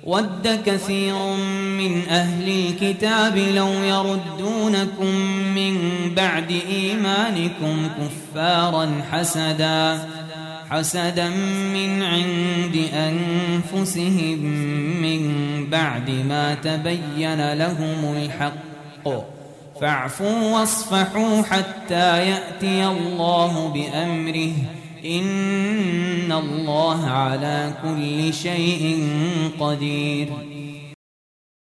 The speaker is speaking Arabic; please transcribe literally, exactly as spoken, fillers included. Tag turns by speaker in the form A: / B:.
A: ود كثير من أهل الكتاب لو يردونكم من بعد إيمانكم كفارا حسدا حسدا من عند أنفسهم من بعد ما تبين لهم الحق فاعفوا واصفحوا حتى يأتي الله بأمره إن الله على كل شيء قدير.